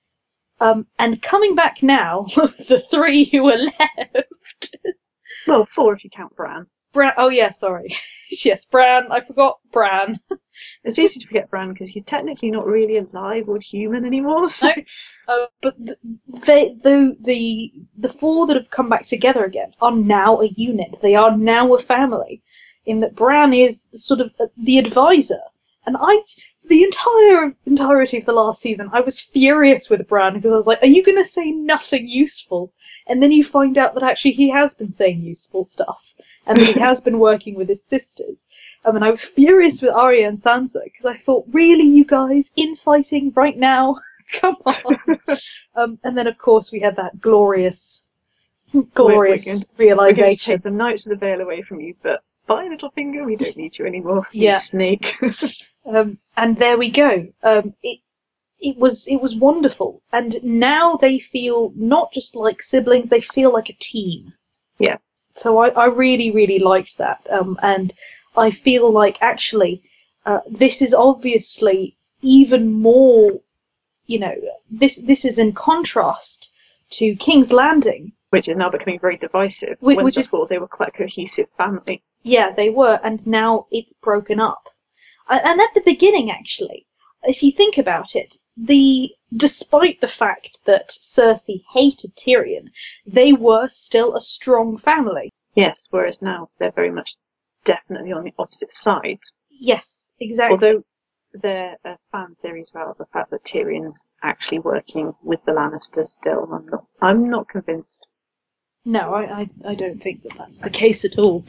Um, and coming back now, the three who are left. Well, four if you count Bran. Bran. Oh yeah, sorry. Yes, Bran. I forgot Bran. It's easy to forget Bran because he's technically not really alive or human anymore. So. No, uh, but they, the the the four that have come back together again are now a unit. They are now a family. In that Bran is sort of the advisor, and I, the entire entirety of the last season, I was furious with Bran because I was like, "Are you going to say nothing useful?" And then you find out that actually he has been saying useful stuff, and that he has been working with his sisters. Um, and I was furious with Arya and Sansa because I thought, really, you guys, infighting right now? Come on. um, and then, of course, we had that glorious, glorious we're, we're going, realization. We're going to take the Knights of the Vale away from you, but bye, Littlefinger, we don't need you anymore. Yeah. You snake. um, and there we go. Um, it it was it was wonderful, and now they feel not just like siblings; they feel like a team. Yeah. So I, I really really liked that, um, and I feel like actually uh, this is obviously even more. You know, this this is in contrast to King's Landing, which is now becoming very divisive. Which, when which before is, they were quite a cohesive family. Yeah, they were, and now it's broken up. And at the beginning, actually, if you think about it, the despite the fact that Cersei hated Tyrion, they were still a strong family. Yes, whereas now they're very much definitely on the opposite sides. Yes, exactly. Although there are fan theories about the fact that Tyrion's actually working with the Lannisters still. I'm not, I'm not convinced. No, I, I, I don't think that that's the case at all.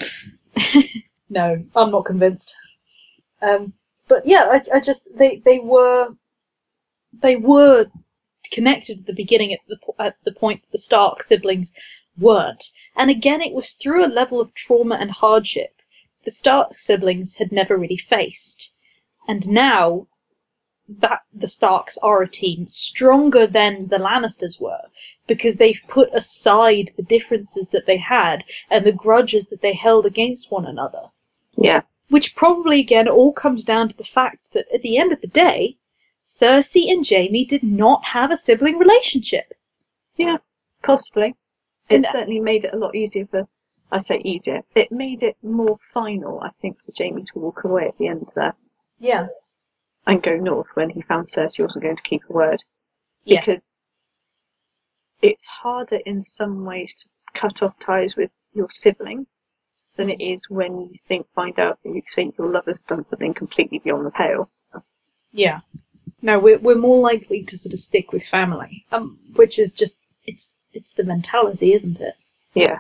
No, I'm not convinced. Um, but yeah, I, I just they they were they were connected at the beginning at the at the point that the Stark siblings weren't, and again it was through a level of trauma and hardship the Stark siblings had never really faced, and now that the Starks are a team stronger than the Lannisters were, because they've put aside the differences that they had and the grudges that they held against one another. Yeah. Which probably, again, all comes down to the fact that at the end of the day, Cersei and Jaime did not have a sibling relationship. Yeah, possibly. It And, certainly made it a lot easier for, I say easier, it made it more final, I think, for Jaime to walk away at the end there. Yeah. And go north when he found Cersei wasn't going to keep her word. Yes. Because it's harder in some ways to cut off ties with your sibling than it is when you think find out that you think your lover's done something completely beyond the pale. Yeah. No, we're we're more likely to sort of stick with family, um, which is just it's it's the mentality, isn't it? Yeah.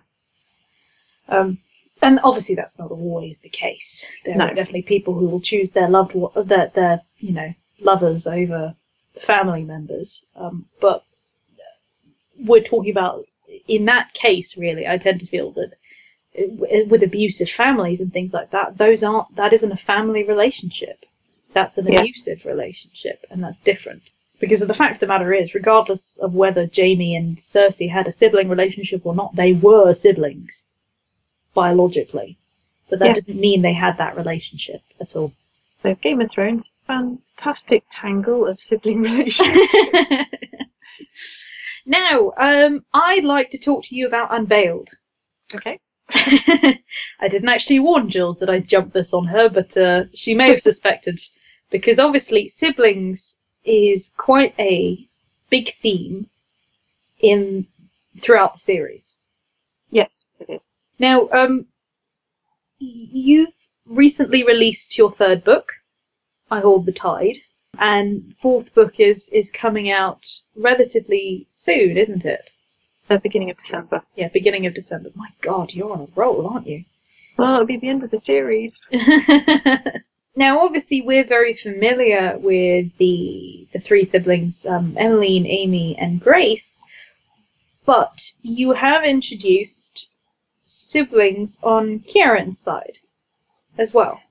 Um, and obviously that's not always the case. There No. are definitely people who will choose their loved one, their their you know lovers over family members. Um, but we're talking about in that case, really, I tend to feel that with abusive families and things like that, those aren't that isn't a family relationship. That's an Yeah. abusive relationship, and that's different. Because the fact of the matter is, regardless of whether Jaime and Cersei had a sibling relationship or not, they were siblings biologically. But that Yeah. didn't mean they had that relationship at all. So Game of Thrones, fantastic tangle of sibling relationships. Now, um, I'd like to talk to you about Unveiled. Okay. I didn't actually warn Jules that I'd jump this on her, but uh, she may have suspected, because obviously siblings is quite a big theme in throughout the series. Yes, it is. Now, um, you've recently released your third book, I Hold the Tide, and fourth book is is coming out relatively soon, isn't it? The beginning of December. Yeah, beginning of December. My God, you're on a roll, aren't you? Well, it'll be the end of the series. Now, obviously, we're very familiar with the the three siblings, um, Emmeline, Amy, and Grace, but you have introduced siblings on Kieran's side as well.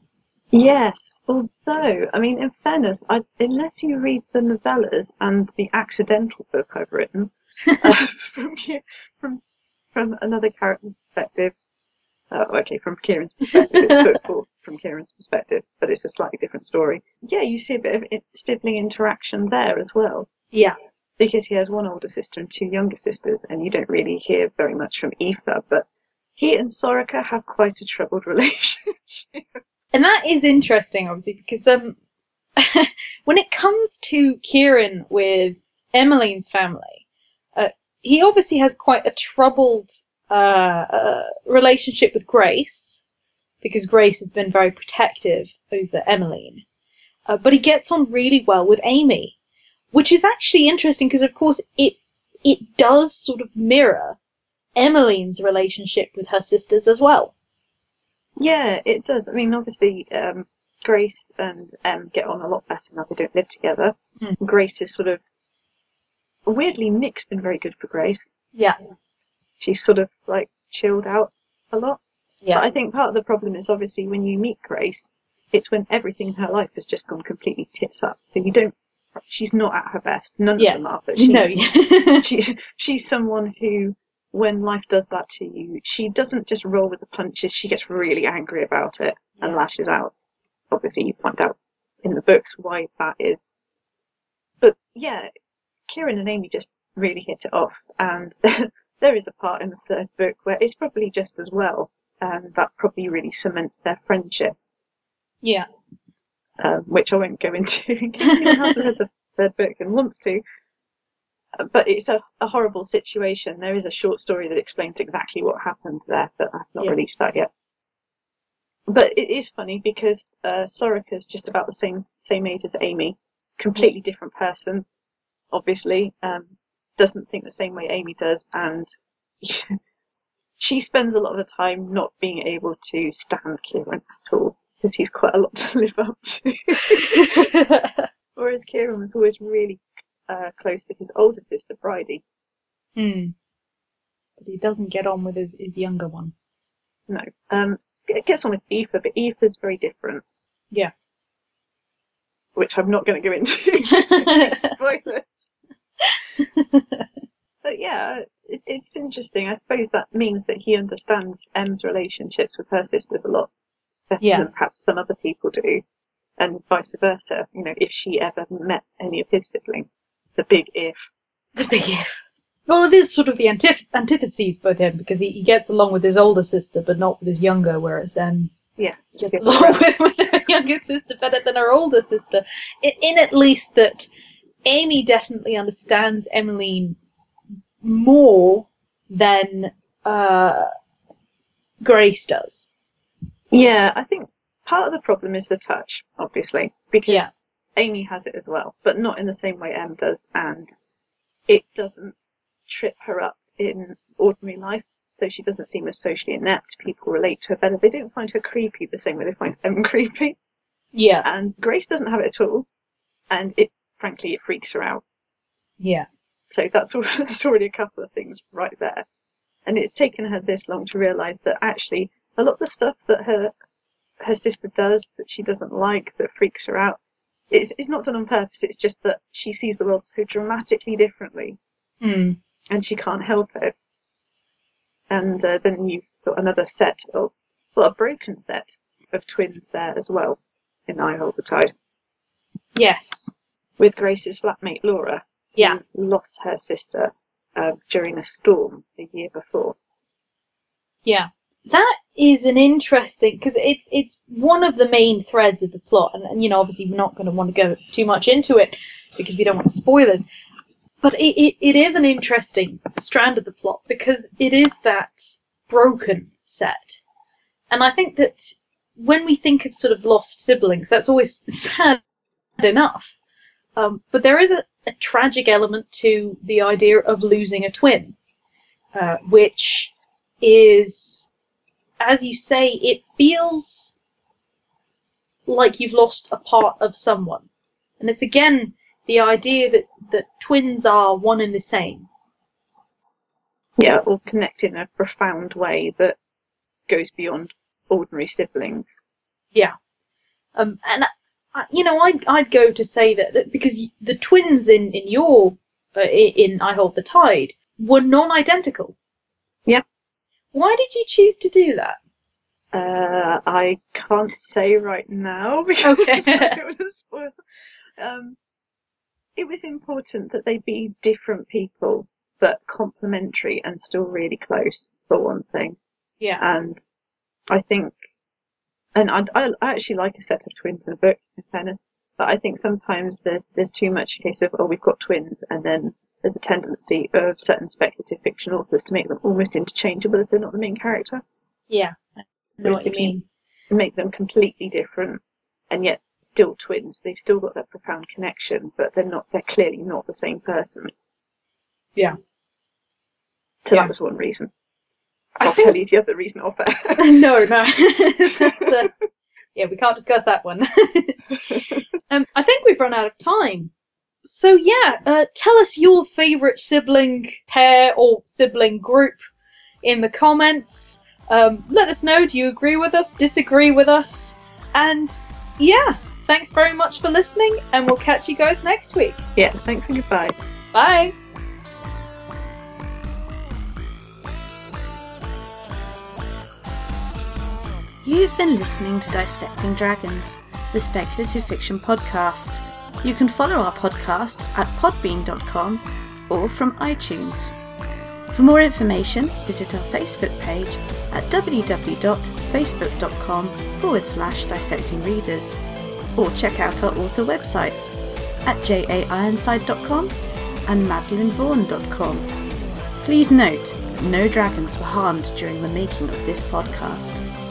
Yes, although, I mean, in fairness, I, unless you read the novellas and the accidental book I've written, uh, from from from another character's perspective, uh, okay, from Kieran's perspective, it's book four from Kieran's perspective, but it's a slightly different story. Yeah, you see a bit of it, sibling interaction there as well. Yeah. Because he has one older sister and two younger sisters, and you don't really hear very much from Aoife, but he and Soraka have quite a troubled relationship. And that is interesting, obviously, because um, when it comes to Kieran with Emmeline's family, uh, he obviously has quite a troubled uh, uh, relationship with Grace, because Grace has been very protective over Emmeline. Uh, but he gets on really well with Amy, which is actually interesting because, of course, it it does sort of mirror Emmeline's relationship with her sisters as well. Yeah, it does. I mean, obviously, um, Grace and Em get on a lot better now they don't live together. Mm. Grace is sort of... Weirdly, Nick's been very good for Grace. Yeah. She's sort of, like, chilled out a lot. Yeah. But I think part of the problem is, obviously, when you meet Grace, it's when everything in her life has just gone completely tits up. So you don't... She's not at her best. None yeah. of them are, but she's, no. she, she's someone who... When life does that to you, she doesn't just roll with the punches, she gets really angry about it and yeah. lashes out. Obviously, you find out in the books why that is. But yeah, Kieran and Amy just really hit it off. And there is a part in the third book where it's probably just as well. And that probably really cements their friendship. Yeah. Um, which I won't go into in case anyone hasn't read the third book and wants to. But it's a, a horrible situation. There is a short story that explains exactly what happened there, but I've not yeah. released that yet. But it is funny because uh, Soraka's just about the same same age as Amy, completely different person, obviously, um, doesn't think the same way Amy does, and she spends a lot of the time not being able to stand Kieran at all, because he's quite a lot to live up to. Whereas Kieran was always really Uh, close to his older sister, Bridie. Hmm. But he doesn't get on with his, his younger one. No. Um, it gets on with Aoife, but Aoife's very different. Yeah. Which I'm not going to go into. Spoilers. But yeah, it, it's interesting. I suppose that means that he understands Em's relationships with her sisters a lot better yeah. than perhaps some other people do. And vice versa, you know, if she ever met any of his siblings. The big if. The big if. Well, it is sort of the antith- antitheses for him, because he, he gets along with his older sister, but not with his younger, whereas um, yeah, gets along with, with her younger sister better than her older sister. In, in at least that Amy definitely understands Emmeline more than uh, Grace does. Yeah, I think part of the problem is the touch, obviously, because yeah. Amy has it as well, but not in the same way Em does, and it doesn't trip her up in ordinary life, so she doesn't seem as socially inept. People relate to her better. They don't find her creepy the same way they find Em creepy. Yeah. And Grace doesn't have it at all, and it, frankly, it freaks her out. Yeah. So that's, that's already a couple of things right there. And it's taken her this long to realise that actually a lot of the stuff that her her sister does that she doesn't like, that freaks her out, It's, it's not done on purpose, it's just that she sees the world so dramatically differently. Mm. And she can't help it. And uh, then you've got another set of, well, a broken set of twins there as well, in I Hold the Tide. Yes. With Grace's flatmate Laura, yeah. who lost her sister uh, during a storm the year before. Yeah. That is an interesting, because it's it's one of the main threads of the plot, and, and you know, obviously we're not going to want to go too much into it because we don't want spoilers. But it, it, it is an interesting strand of the plot because it is that broken set, and I think that when we think of sort of lost siblings, that's always sad enough. Um, but there is a, a tragic element to the idea of losing a twin, uh, which is, as you say, it feels like you've lost a part of someone. And it's again the idea that, that twins are one and the same. Yeah, or connected in a profound way that goes beyond ordinary siblings. Yeah. Um, and uh, you know, I'd I'd go to say that, that because the twins in in your uh, in I Hold the Tide were non-identical. Yeah. Why did you choose to do that? Uh, I can't say right now because Okay. I don't want to spoil. Um, it was important that they be different people, but complementary and still really close, for one thing. Yeah. And I think, and I, I actually like a set of twins in a book, in fairness, but I think sometimes there's there's too much a case of, oh, we've got twins, and then there's a tendency of certain speculative fiction authors to make them almost interchangeable if they're not the main character. Yeah. I know what you mean. Make them completely different, and yet still twins. They've still got that profound connection, but they're not. They're clearly not the same person. Yeah. So Yeah. that was one reason. I I'll think... tell you the other reason off air. no, no. That's, uh... yeah, we can't discuss that one. um, I think we've run out of time. So yeah, uh, tell us your favourite sibling pair or sibling group in the comments. Um, let us know, do you agree with us, disagree with us? And yeah, thanks very much for listening, and we'll catch you guys next week. Yeah, thanks and goodbye. Bye. You've been listening to Dissecting Dragons, the speculative fiction podcast. You can follow our podcast at podbean dot com or from iTunes. For more information, visit our Facebook page at www.facebook.com forward slash dissecting readers, or check out our author websites at j a ironside dot com and madeline vaughan dot com. Please note, no dragons were harmed during the making of this podcast.